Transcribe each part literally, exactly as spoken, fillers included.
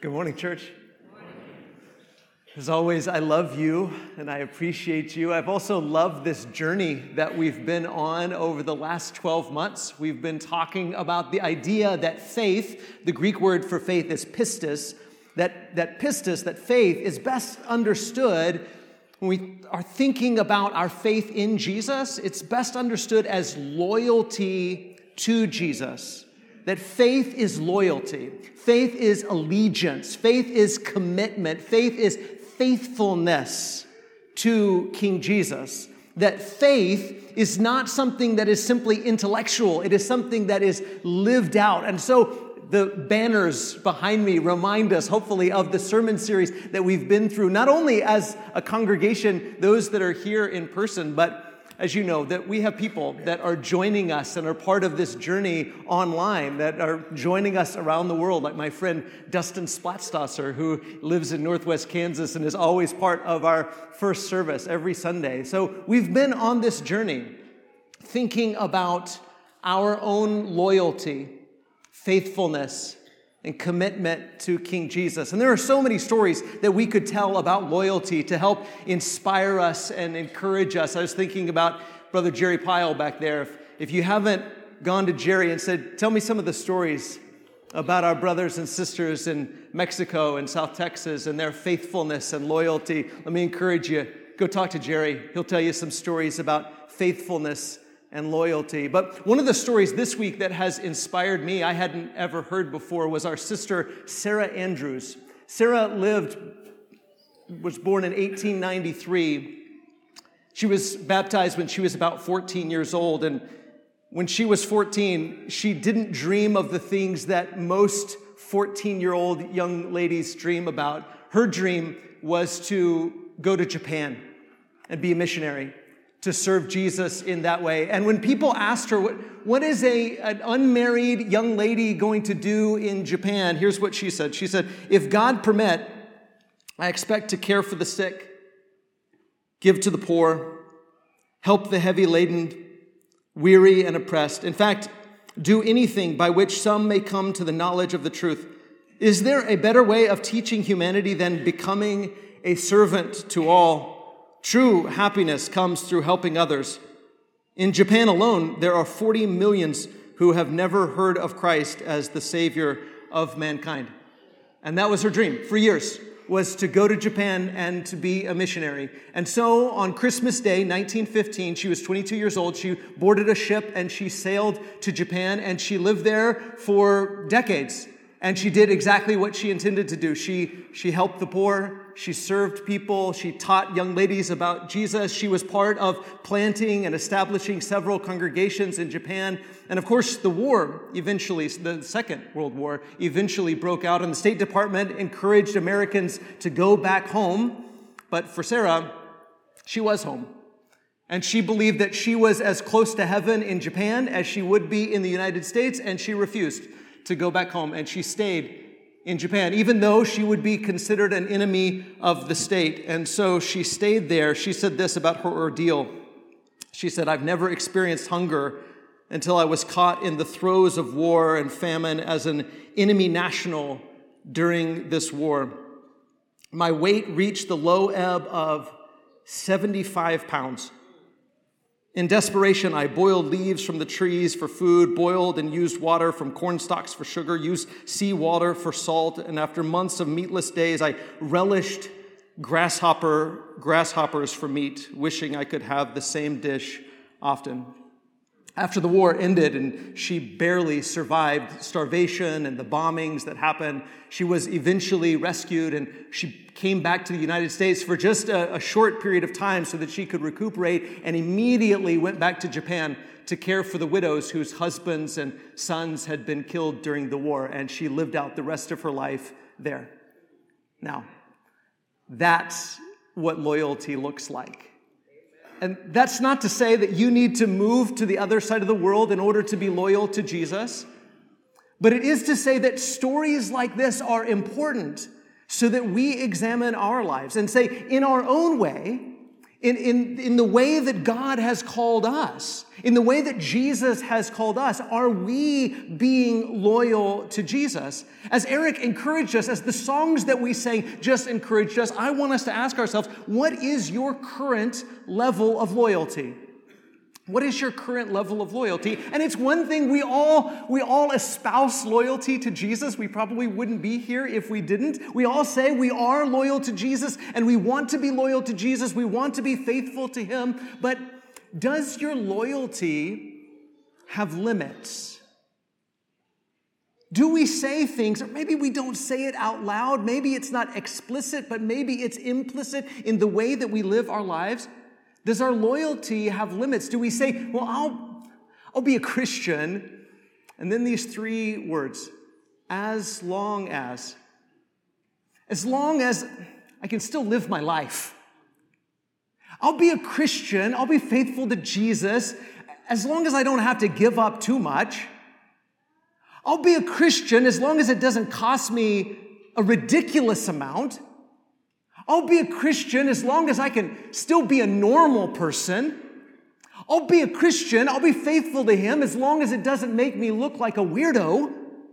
Good morning, church. As always, I love you and I appreciate you. I've also loved this journey that we've been on over the last twelve months. We've been talking about the idea that faith, the Greek word for faith is pistis, that, that pistis, that faith is best understood when we are thinking about our faith in Jesus. It's best understood as loyalty to Jesus. That faith is loyalty. Faith is allegiance. Faith is commitment. Faith is faithfulness to King Jesus. That faith is not something that is simply intellectual. It is something that is lived out. And so the banners behind me remind us, hopefully, of the sermon series that we've been through, not only as a congregation, those that are here in person, but as you know, that we have people that are joining us and are part of this journey online, that are joining us around the world, like my friend Dustin Splatstasser, who lives in Northwest Kansas and is always part of our first service every Sunday. So we've been on this journey thinking about our own loyalty, faithfulness, and commitment to King Jesus. And there are so many stories that we could tell about loyalty to help inspire us and encourage us. I was thinking about Brother Jerry Pyle back there. If, if you haven't gone to Jerry and said, tell me some of the stories about our brothers and sisters in Mexico and South Texas and their faithfulness and loyalty, let me encourage you, go talk to Jerry. He'll tell you some stories about faithfulness and loyalty. But one of the stories this week that has inspired me, I hadn't ever heard before, was our sister Sarah Andrews. Sarah lived, was born in eighteen ninety-three. She was baptized when she was about fourteen years old, and when she was fourteen, she didn't dream of the things that most fourteen-year-old young ladies dream about. Her dream was to go to Japan and be a missionary, to serve Jesus in that way. And when people asked her, what, what is a, an unmarried young lady going to do in Japan? Here's what she said. She said, if God permit, I expect to care for the sick, give to the poor, help the heavy laden, weary and oppressed. In fact, do anything by which some may come to the knowledge of the truth. Is there a better way of teaching humanity than becoming a servant to all? True happiness comes through helping others. In Japan alone, there are forty millions who have never heard of Christ as the Savior of mankind. And that was her dream for years, was to go to Japan and to be a missionary. And so on Christmas Day, nineteen fifteen, she was twenty-two years old. She boarded a ship and she sailed to Japan, and she lived there for decades. And she did exactly what she intended to do. She, she helped the poor. She served people. She taught young ladies about Jesus. She was part of planting and establishing several congregations in Japan. And of course, the war eventually, the Second World War, eventually broke out. And the State Department encouraged Americans to go back home. But for Sarah, she was home. And she believed that she was as close to heaven in Japan as she would be in the United States. And she refused to go back home, and she stayed in Japan, even though she would be considered an enemy of the state. And so she stayed there. She said this about her ordeal. She said, I've never experienced hunger until I was caught in the throes of war and famine as an enemy national during this war. My weight reached the low ebb of seventy-five pounds. In desperation, I boiled leaves from the trees for food, boiled and used water from corn stalks for sugar, used seawater for salt, and after months of meatless days, I relished grasshopper grasshoppers for meat, wishing I could have the same dish often. After the war ended and she barely survived starvation and the bombings that happened, she was eventually rescued, and she came back to the United States for just a, a short period of time so that she could recuperate, and immediately went back to Japan to care for the widows whose husbands and sons had been killed during the war, and she lived out the rest of her life there. Now, that's what loyalty looks like. And that's not to say that you need to move to the other side of the world in order to be loyal to Jesus. But it is to say that stories like this are important so that we examine our lives and say, in our own way, in, in, in the way that God has called us, in the way that Jesus has called us? Are we being loyal to Jesus? As Eric encouraged us, as the songs that we sang just encouraged us, I want us to ask ourselves, what is your current level of loyalty? What is your current level of loyalty? And it's one thing, we all we all espouse loyalty to Jesus. We probably wouldn't be here if we didn't. We all say we are loyal to Jesus and we want to be loyal to Jesus. We want to be faithful to him. But does your loyalty have limits? Do we say things, or maybe we don't say it out loud, maybe it's not explicit, but maybe it's implicit in the way that we live our lives? Does our loyalty have limits? Do we say, well, I'll, I'll be a Christian, and then these three words, as long as, as long as I can still live my life. I'll be a Christian, I'll be faithful to Jesus, as long as I don't have to give up too much. I'll be a Christian as long as it doesn't cost me a ridiculous amount. I'll be a Christian as long as I can still be a normal person. I'll be a Christian, I'll be faithful to him as long as it doesn't make me look like a weirdo.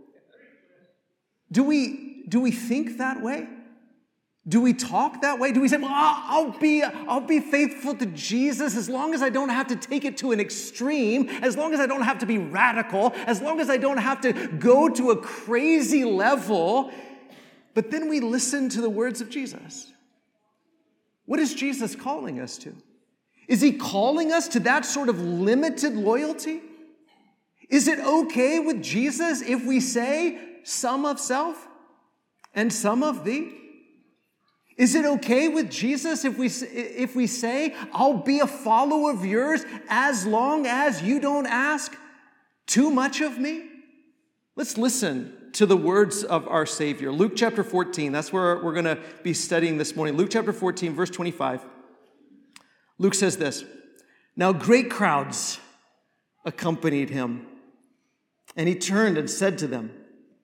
Do we, do we think that way? Do we talk that way? Do we say, well, I'll, I'll be, I'll be faithful to Jesus as long as I don't have to take it to an extreme, as long as I don't have to be radical, as long as I don't have to go to a crazy level. But then we listen to the words of Jesus. What is Jesus calling us to? Is he calling us to that sort of limited loyalty? Is it okay with Jesus if we say some of self and some of thee? Is it okay with Jesus if we, if we say, I'll be a follower of yours as long as you don't ask too much of me? Let's listen to the words of our Savior. Luke chapter fourteen, that's where we're going to be studying this morning. Luke chapter fourteen, verse twenty-five. Luke says this, now great crowds accompanied him, and he turned and said to them,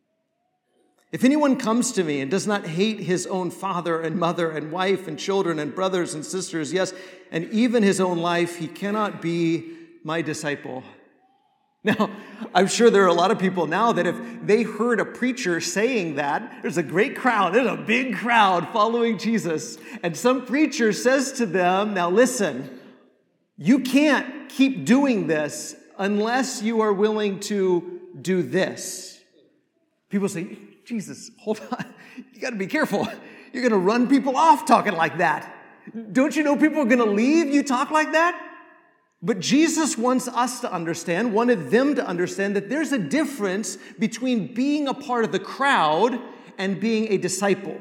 if anyone comes to me and does not hate his own father and mother and wife and children and brothers and sisters, yes, and even his own life, he cannot be my disciple. Now, I'm sure there are a lot of people now that if they heard a preacher saying that, there's a great crowd, there's a big crowd following Jesus, and some preacher says to them, now listen, you can't keep doing this unless you are willing to do this. People say, Jesus, hold on, you got to be careful. You're going to run people off talking like that. Don't you know people are going to leave you talk like that? But Jesus wants us to understand, wanted them to understand, that there's a difference between being a part of the crowd and being a disciple.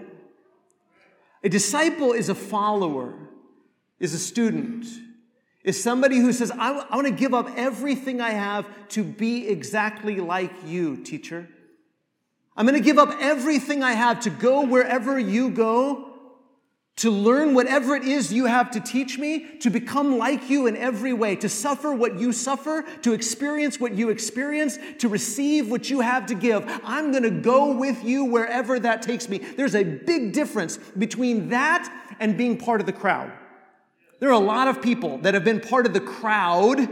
A disciple is a follower, is a student, is somebody who says, I, I want to give up everything I have to be exactly like you, teacher. I'm going to give up everything I have to go wherever you go, to learn whatever it is you have to teach me, to become like you in every way, to suffer what you suffer, to experience what you experience, to receive what you have to give. I'm going to go with you wherever that takes me. There's a big difference between that and being part of the crowd. There are a lot of people that have been part of the crowd,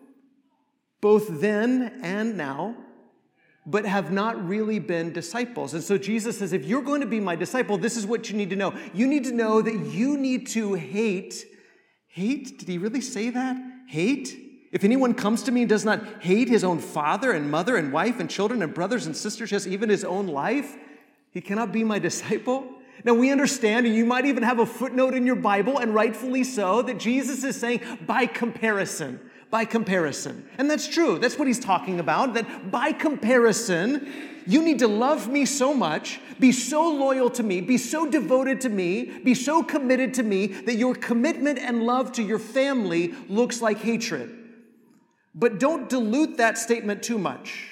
both then and now, but have not really been disciples. And so Jesus says, if you're going to be my disciple, this is what you need to know. You need to know that you need to hate. Hate? Did he really say that? Hate? If anyone comes to me and does not hate his own father and mother and wife and children and brothers and sisters, yes, even his own life, he cannot be my disciple. Now we understand, and you might even have a footnote in your Bible, and rightfully so, that Jesus is saying, by comparison. By comparison. And that's true. That's what he's talking about, that by comparison, you need to love me so much, be so loyal to me, be so devoted to me, be so committed to me, that your commitment and love to your family looks like hatred. But don't dilute that statement too much,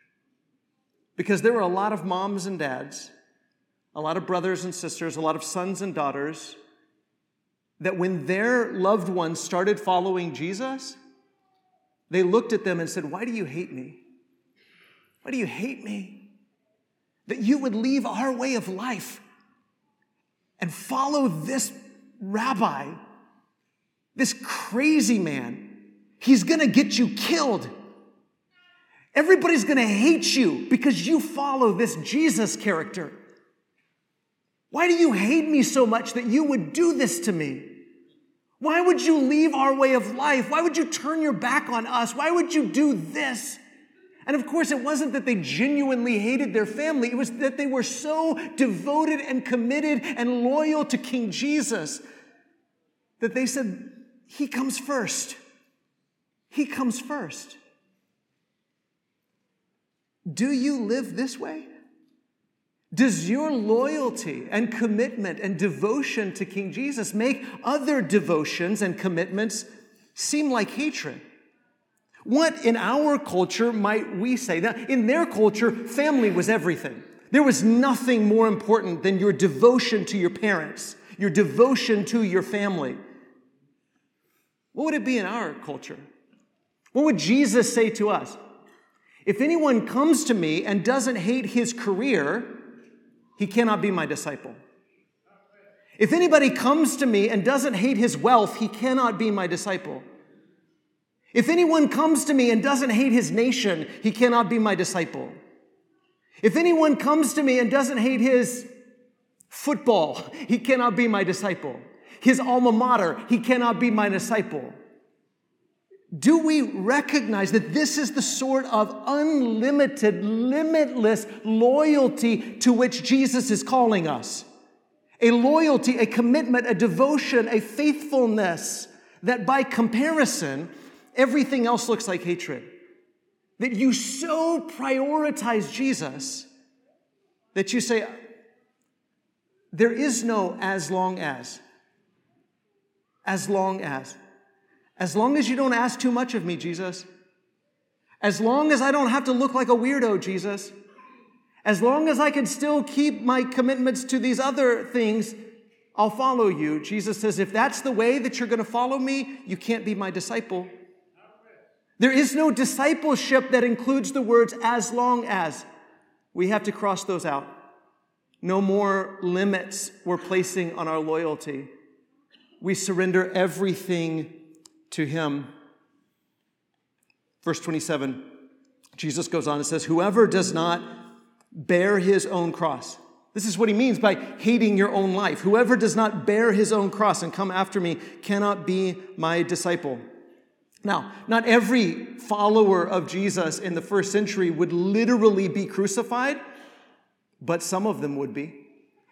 because there are a lot of moms and dads, a lot of brothers and sisters, a lot of sons and daughters, that when their loved ones started following Jesus, they looked at them and said, why do you hate me? Why do you hate me? That you would leave our way of life and follow this rabbi this crazy man, he's going to get you killed. Everybody's going to hate you because you follow this Jesus character. Why do you hate me so much that you would do this to me? Why would you leave our way of life? Why would you turn your back on us? Why would you do this? And of course, it wasn't that they genuinely hated their family. It was that they were so devoted and committed and loyal to King Jesus that they said, he comes first. He comes first. Do you live this way? Does your loyalty and commitment and devotion to King Jesus make other devotions and commitments seem like hatred? What in our culture might we say? Now, in their culture, family was everything. There was nothing more important than your devotion to your parents, your devotion to your family. What would it be in our culture? What would Jesus say to us? If anyone comes to me and doesn't hate his career, he cannot be my disciple. If anybody comes to me and doesn't hate his wealth, he cannot be my disciple. If anyone comes to me and doesn't hate his nation, he cannot be my disciple. If anyone comes to me and doesn't hate his football, he cannot be my disciple. His alma mater, he cannot be my disciple. Do we recognize that this is the sort of unlimited, limitless loyalty to which Jesus is calling us? A loyalty, a commitment, a devotion, a faithfulness that by comparison, everything else looks like hatred. That you so prioritize Jesus that you say, there is no as long as. As long as. As long as you don't ask too much of me, Jesus. As long as I don't have to look like a weirdo, Jesus. As long as I can still keep my commitments to these other things, I'll follow you. Jesus says, if that's the way that you're going to follow me, you can't be my disciple. There is no discipleship that includes the words as long as. We have to cross those out. No more limits we're placing on our loyalty. We surrender everything to him. Verse twenty-seven, Jesus goes on and says, whoever does not bear his own cross. This is what he means by hating your own life. Whoever does not bear his own cross and come after me cannot be my disciple. Now, not every follower of Jesus in the first century would literally be crucified, but some of them would be.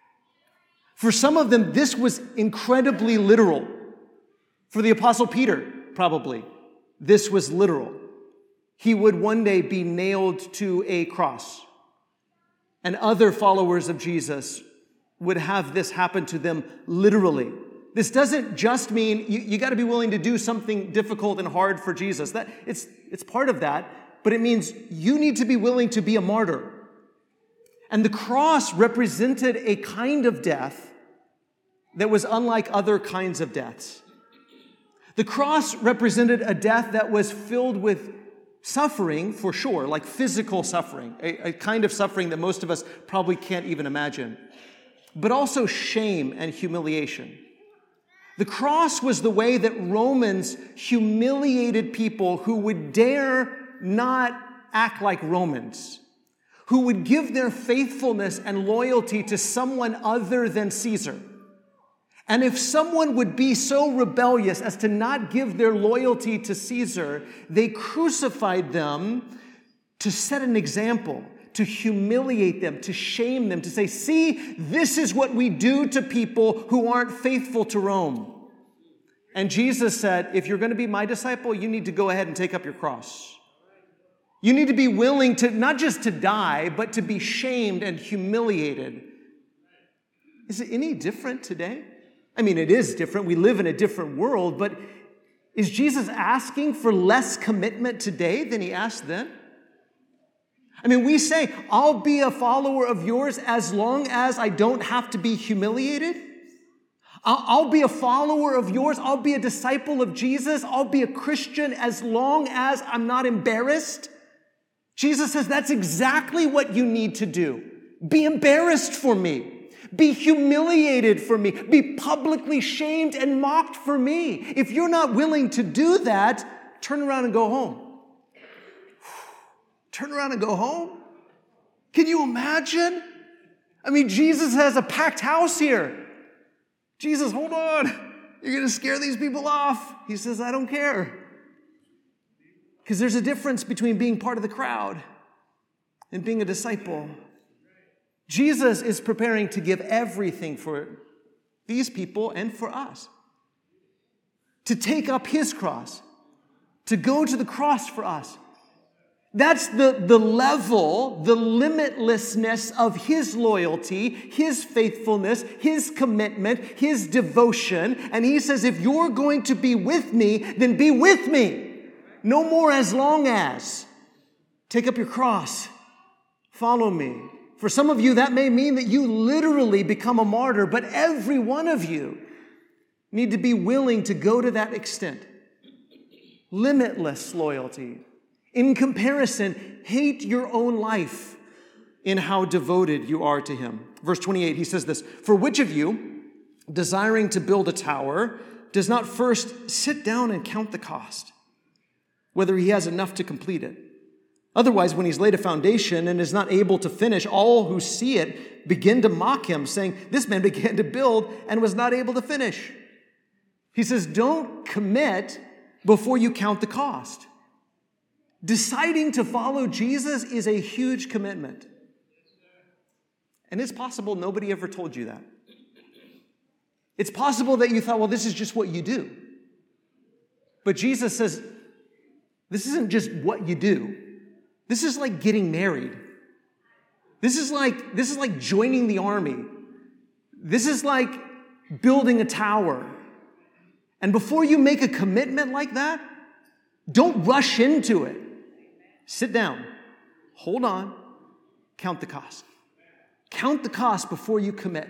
For some of them, this was incredibly literal. For the Apostle Peter, probably, this was literal. He would one day be nailed to a cross. And other followers of Jesus would have this happen to them literally. This doesn't just mean you, you got to be willing to do something difficult and hard for Jesus. That it's, it's part of that, but it means you need to be willing to be a martyr. And the cross represented a kind of death that was unlike other kinds of deaths. The cross represented a death that was filled with suffering, for sure, like physical suffering, a, a kind of suffering that most of us probably can't even imagine, but also shame and humiliation. The cross was the way that Romans humiliated people who would dare not act like Romans, who would give their faithfulness and loyalty to someone other than Caesar. And if someone would be so rebellious as to not give their loyalty to Caesar, they crucified them to set an example, to humiliate them, to shame them, to say, see, this is what we do to people who aren't faithful to Rome. And Jesus said, if you're going to be my disciple, you need to go ahead and take up your cross. You need to be willing to, not just to die, but to be shamed and humiliated. Is it any different today? I mean, it is different. We live in a different world, but is Jesus asking for less commitment today than he asked then? I mean, we say, I'll be a follower of yours as long as I don't have to be humiliated. I'll, I'll be a follower of yours. I'll be a disciple of Jesus. I'll be a Christian as long as I'm not embarrassed. Jesus says that's exactly what you need to do. Be embarrassed for me. Be humiliated for me. Be publicly shamed and mocked for me. If you're not willing to do that, turn around and go home. Turn around and go home? Can you imagine? I mean, Jesus has a packed house here. Jesus, hold on. You're going to scare these people off. He says, I don't care. Because there's a difference between being part of the crowd and being a disciple. Jesus is preparing to give everything for these people and for us. To take up his cross. To go to the cross for us. That's the, the level, the limitlessness of his loyalty, his faithfulness, his commitment, his devotion. And he says, if you're going to be with me, then be with me. No more as long as. Take up your cross. Follow me. For some of you, that may mean that you literally become a martyr, but every one of you need to be willing to go to that extent. Limitless loyalty. In comparison, hate your own life in how devoted you are to him. Verse twenty-eight, he says this, for which of you, desiring to build a tower, does not first sit down and count the cost, whether he has enough to complete it? Otherwise, when he's laid a foundation and is not able to finish, all who see it begin to mock him, saying, this man began to build and was not able to finish. He says, don't commit before you count the cost. Deciding to follow Jesus is a huge commitment. And it's possible nobody ever told you that. It's possible that you thought, well, this is just what you do. But Jesus says, this isn't just what you do. This is like getting married. This is like, this is like joining the army. This is like building a tower. And before you make a commitment like that, don't rush into it. Sit down, hold on, count the cost. Count the cost before you commit.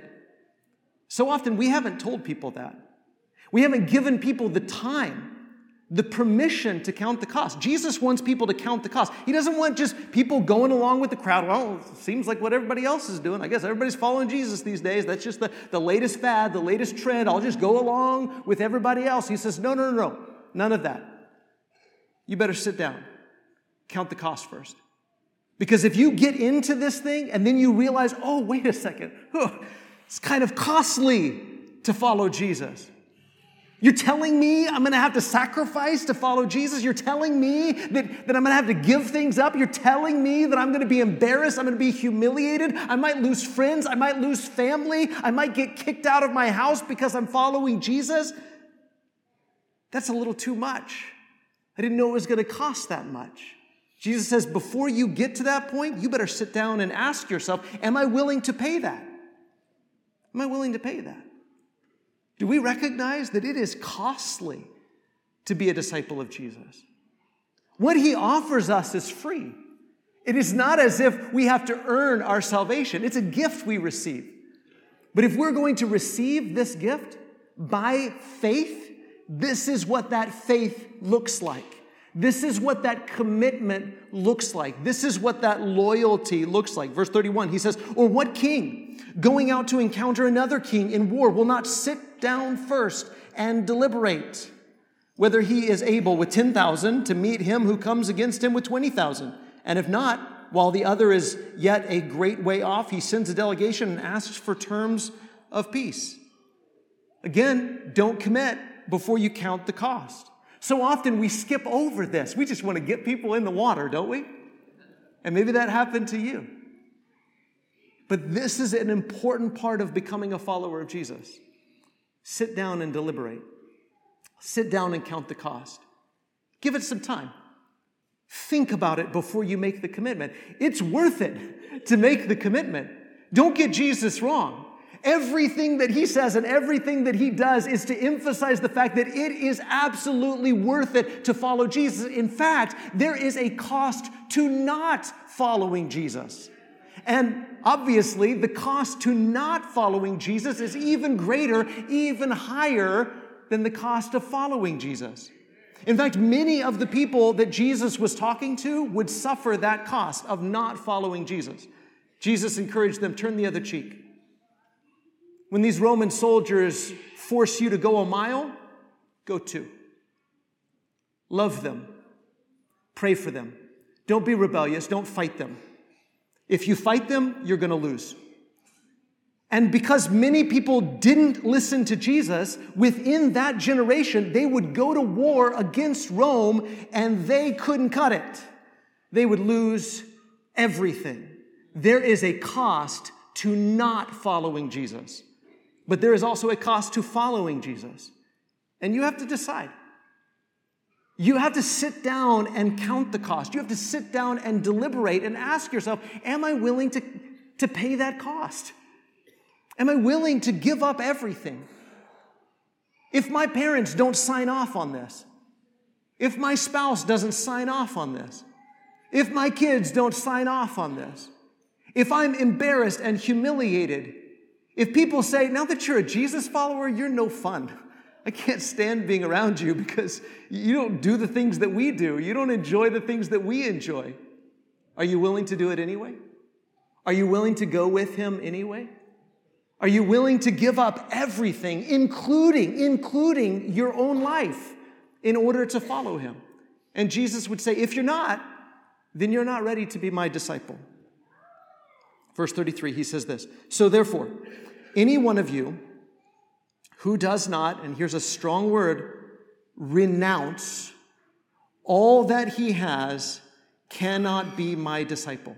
So often we haven't told people that. We haven't given people the time, the permission to count the cost. Jesus wants people to count the cost. He doesn't want just people going along with the crowd. Well, it seems like what everybody else is doing. I guess everybody's following Jesus these days. That's just the, the latest fad, the latest trend. I'll just go along with everybody else. He says, no, no, no, no, none of that. You better sit down. Count the cost first. Because if you get into this thing and then you realize, oh, wait a second, oh, it's kind of costly to follow Jesus. You're telling me I'm going to have to sacrifice to follow Jesus? You're telling me that, that I'm going to have to give things up? You're telling me that I'm going to be embarrassed? I'm going to be humiliated? I might lose friends? I might lose family? I might get kicked out of my house because I'm following Jesus? That's a little too much. I didn't know it was going to cost that much. Jesus says, before you get to that point, you better sit down and ask yourself, am I willing to pay that? Am I willing to pay that? Do we recognize that it is costly to be a disciple of Jesus? What he offers us is free. It is not as if we have to earn our salvation. It's a gift we receive. But if we're going to receive this gift by faith, this is what that faith looks like. This is what that commitment looks like. This is what that loyalty looks like. Verse thirty-one, he says, or what king going out to encounter another king in war will not sit down first and deliberate whether he is able with ten thousand to meet him who comes against him with twenty thousand? And if not, while the other is yet a great way off, he sends a delegation and asks for terms of peace. Again, don't commit before you count the cost. So often we skip over this. We just want to get people in the water, don't we? And maybe that happened to you. But this is an important part of becoming a follower of Jesus. Sit down and deliberate. Sit down and count the cost. Give it some time. Think about it before you make the commitment. It's worth it to make the commitment. Don't get Jesus wrong. Everything that he says and everything that he does is to emphasize the fact that it is absolutely worth it to follow Jesus. In fact, there is a cost to not following Jesus. And obviously, the cost to not following Jesus is even greater, even higher than the cost of following Jesus. In fact, many of the people that Jesus was talking to would suffer that cost of not following Jesus. Jesus encouraged them, turn the other cheek. When these Roman soldiers force you to go a mile, go two. Love them. Pray for them. Don't be rebellious. Don't fight them. If you fight them, you're going to lose. And because many people didn't listen to Jesus, within that generation, they would go to war against Rome and they couldn't cut it. They would lose everything. There is a cost to not following Jesus. But there is also a cost to following Jesus. And you have to decide. You have to sit down and count the cost. You have to sit down and deliberate and ask yourself, am I willing to, to pay that cost? Am I willing to give up everything? If my parents don't sign off on this, if my spouse doesn't sign off on this, if my kids don't sign off on this, if I'm embarrassed and humiliated, if people say, now that you're a Jesus follower, you're no fun. I can't stand being around you because you don't do the things that we do. You don't enjoy the things that we enjoy. Are you willing to do it anyway? Are you willing to go with him anyway? Are you willing to give up everything, including, including your own life, in order to follow him? And Jesus would say, if you're not, then you're not ready to be my disciple. Verse thirty-three, he says this, so therefore, any one of you who does not, and here's a strong word, renounce all that he has cannot be my disciple.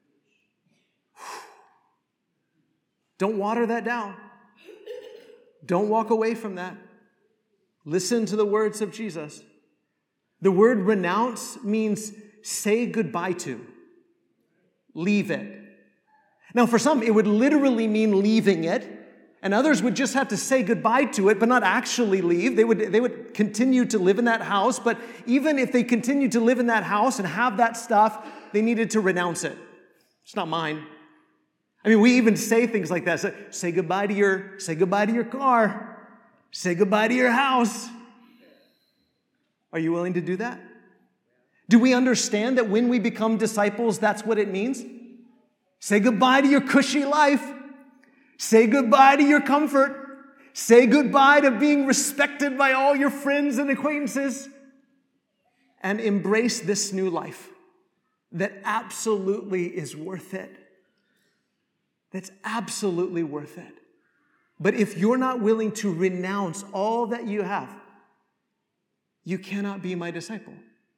Don't water that down. Don't walk away from that. Listen to the words of Jesus. The word renounce means say goodbye to. Leave it. Now, for some, it would literally mean leaving it, and others would just have to say goodbye to it, but not actually leave. They would, they would continue to live in that house, but even if they continued to live in that house and have that stuff, they needed to renounce it. It's not mine. I mean, we even say things like that. Say, say goodbye to your, say goodbye to your car. Say goodbye to your house. Are you willing to do that? Do we understand that when we become disciples, that's what it means? Say goodbye to your cushy life. Say goodbye to your comfort. Say goodbye to being respected by all your friends and acquaintances. And embrace this new life that absolutely is worth it. That's absolutely worth it. But if you're not willing to renounce all that you have, you cannot be my disciple.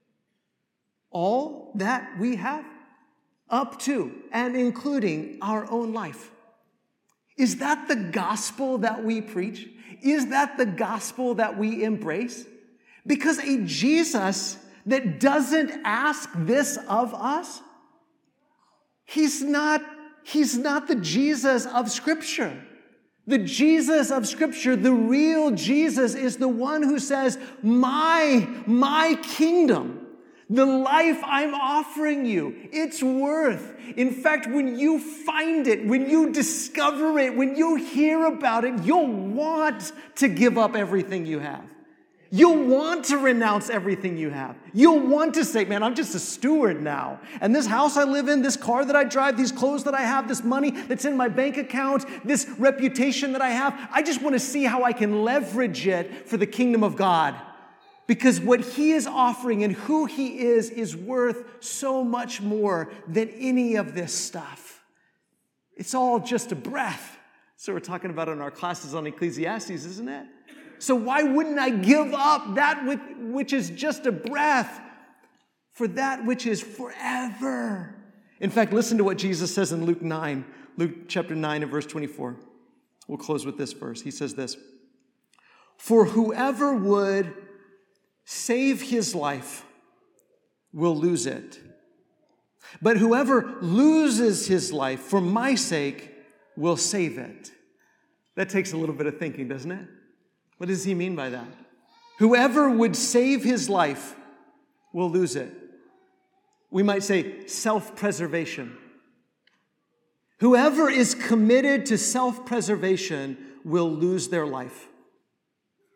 All that we have, up to and including our own life. Is that the gospel that we preach? Is that the gospel that we embrace? Because a Jesus that doesn't ask this of us, he's not, he's not the Jesus of Scripture. The Jesus of Scripture, the real Jesus, is the one who says, my, my kingdom, the life I'm offering you, it's worth. In fact, when you find it, when you discover it, when you hear about it, you'll want to give up everything you have. You'll want to renounce everything you have. You'll want to say, man, I'm just a steward now. And this house I live in, this car that I drive, these clothes that I have, this money that's in my bank account, this reputation that I have, I just want to see how I can leverage it for the kingdom of God. Because what he is offering and who he is is worth so much more than any of this stuff. It's all just a breath. So we're talking about in our classes on Ecclesiastes, isn't it? So why wouldn't I give up that which is just a breath for that which is forever? In fact, listen to what Jesus says in Luke nine, Luke chapter nine and verse twenty-four. We'll close with this verse. He says this, for whoever would save his life will lose it. But whoever loses his life for my sake will save it. That takes a little bit of thinking, doesn't it? What does he mean by that? Whoever would save his life will lose it. We might say self-preservation. Whoever is committed to self-preservation will lose their life.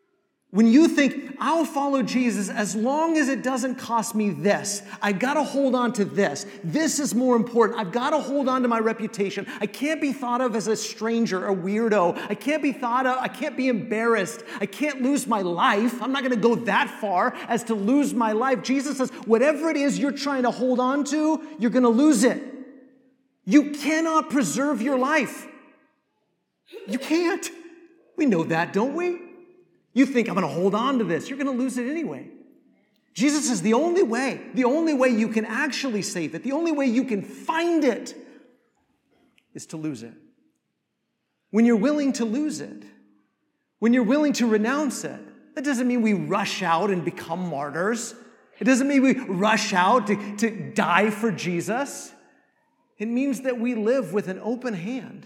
When you think, I'll follow Jesus as long as it doesn't cost me this. I've got to hold on to this. This is more important. I've got to hold on to my reputation. I can't be thought of as a stranger, a weirdo. I can't be thought of, I can't be embarrassed. I can't lose my life. I'm not going to go that far as to lose my life. Jesus says, whatever it is you're trying to hold on to, you're going to lose it. You cannot preserve your life. You can't. We know that, don't we? You think, I'm going to hold on to this. You're going to lose it anyway. Jesus says the only way, the only way you can actually save it, the only way you can find it is to lose it. When you're willing to lose it, when you're willing to renounce it, that doesn't mean we rush out and become martyrs. It doesn't mean we rush out to, to die for Jesus. It means that we live with an open hand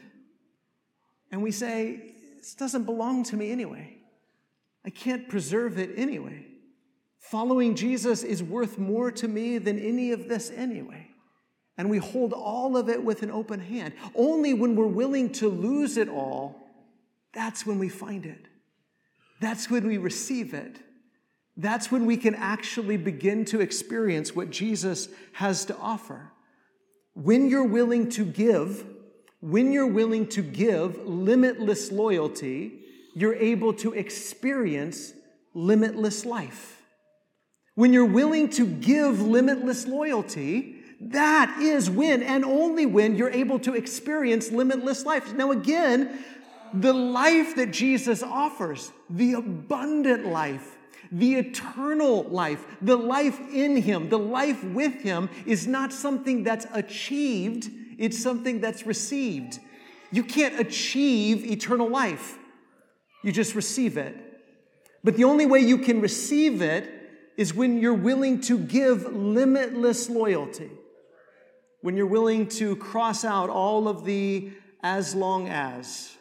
and we say, this doesn't belong to me anyway. I can't preserve it anyway. Following Jesus is worth more to me than any of this anyway. And we hold all of it with an open hand. Only when we're willing to lose it all, that's when we find it. That's when we receive it. That's when we can actually begin to experience what Jesus has to offer. When you're willing to give, when you're willing to give limitless loyalty, you're able to experience limitless life. When you're willing to give limitless loyalty, that is when and only when you're able to experience limitless life. Now again, the life that Jesus offers, the abundant life, the eternal life, the life in Him, the life with Him is not something that's achieved, it's something that's received. You can't achieve eternal life. You just receive it. But the only way you can receive it is when you're willing to give limitless loyalty. When you're willing to cross out all of the as long as.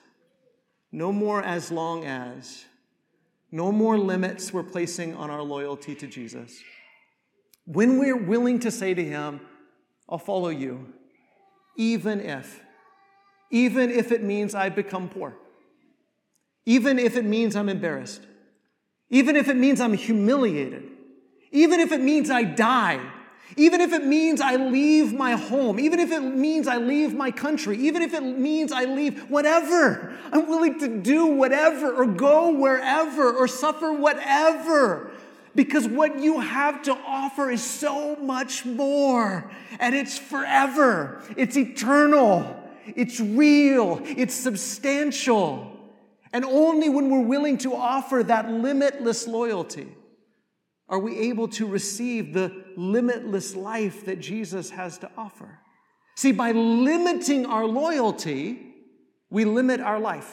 No more as long as. No more limits we're placing on our loyalty to Jesus. When we're willing to say to Him, I'll follow you, even if, even if it means I become poor. Even if it means I'm embarrassed. Even if it means I'm humiliated. Even if it means I die. Even if it means I leave my home. Even if it means I leave my country. Even if it means I leave whatever. I'm willing to do whatever or go wherever or suffer whatever. Because what you have to offer is so much more. And it's forever. It's eternal. It's real. It's substantial. And only when we're willing to offer that limitless loyalty are we able to receive the limitless life that Jesus has to offer. See, by limiting our loyalty, we limit our life.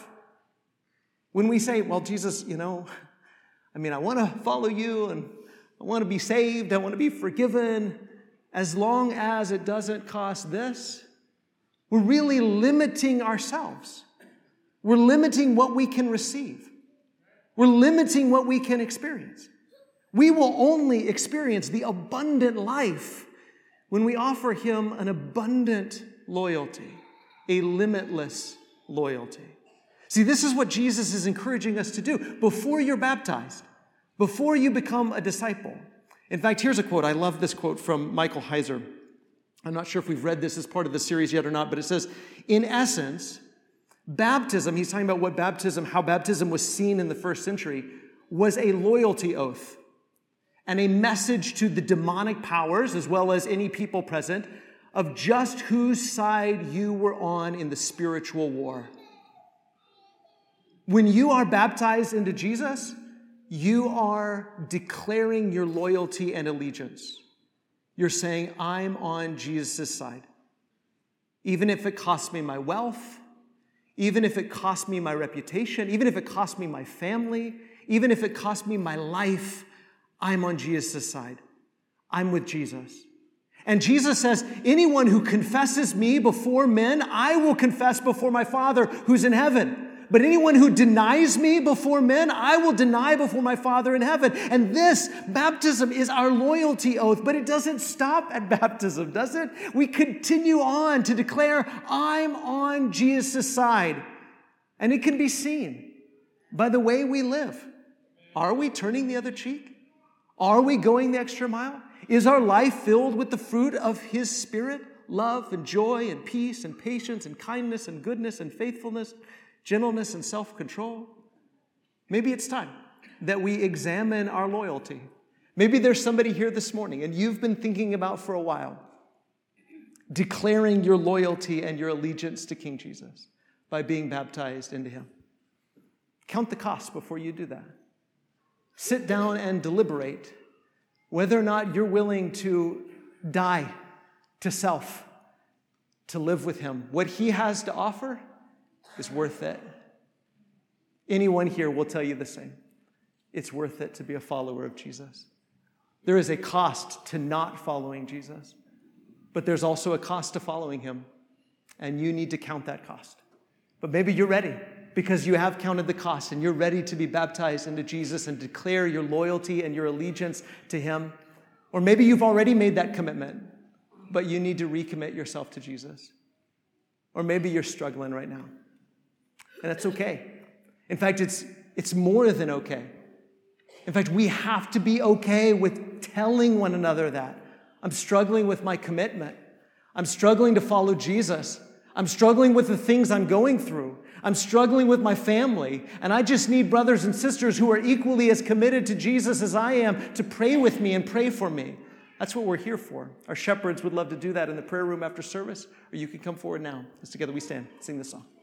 When we say, well, Jesus, you know, I mean, I want to follow you and I want to be saved, I want to be forgiven, as long as it doesn't cost this, we're really limiting ourselves. We're limiting what we can receive. We're limiting what we can experience. We will only experience the abundant life when we offer Him an abundant loyalty, a limitless loyalty. See, this is what Jesus is encouraging us to do before you're baptized, before you become a disciple. In fact, here's a quote. I love this quote from Michael Heiser. I'm not sure if we've read this as part of the series yet or not, but it says, in essence, baptism, he's talking about what baptism, how baptism was seen in the first century, was a loyalty oath and a message to the demonic powers, as well as any people present, of just whose side you were on in the spiritual war. When you are baptized into Jesus, you are declaring your loyalty and allegiance. You're saying, I'm on Jesus' side. Even if it costs me my wealth, even if it costs me my reputation, even if it costs me my family, even if it costs me my life, I'm on Jesus' side. I'm with Jesus. And Jesus says, anyone who confesses me before men, I will confess before my Father who's in heaven. But anyone who denies me before men, I will deny before my Father in heaven. And this, baptism, is our loyalty oath. But it doesn't stop at baptism, does it? We continue on to declare, I'm on Jesus' side. And it can be seen by the way we live. Are we turning the other cheek? Are we going the extra mile? Is our life filled with the fruit of his Spirit? Love and joy and peace and patience and kindness and goodness and faithfulness, gentleness and self-control? Maybe it's time that we examine our loyalty. Maybe there's somebody here this morning and you've been thinking about for a while declaring your loyalty and your allegiance to King Jesus by being baptized into him. Count the cost before you do that. Sit down and deliberate whether or not you're willing to die to self, to live with him. What he has to offer is worth it. Anyone here will tell you the same. It's worth it to be a follower of Jesus. There is a cost to not following Jesus, but there's also a cost to following him, and you need to count that cost. But maybe you're ready because you have counted the cost and you're ready to be baptized into Jesus and declare your loyalty and your allegiance to him. Or maybe you've already made that commitment, but you need to recommit yourself to Jesus. Or maybe you're struggling right now, and that's okay. In fact, it's, it's more than okay. In fact, we have to be okay with telling one another that. I'm struggling with my commitment. I'm struggling to follow Jesus. I'm struggling with the things I'm going through. I'm struggling with my family. And I just need brothers and sisters who are equally as committed to Jesus as I am to pray with me and pray for me. That's what we're here for. Our shepherds would love to do that in the prayer room after service, or you can come forward now as together we stand, sing this song.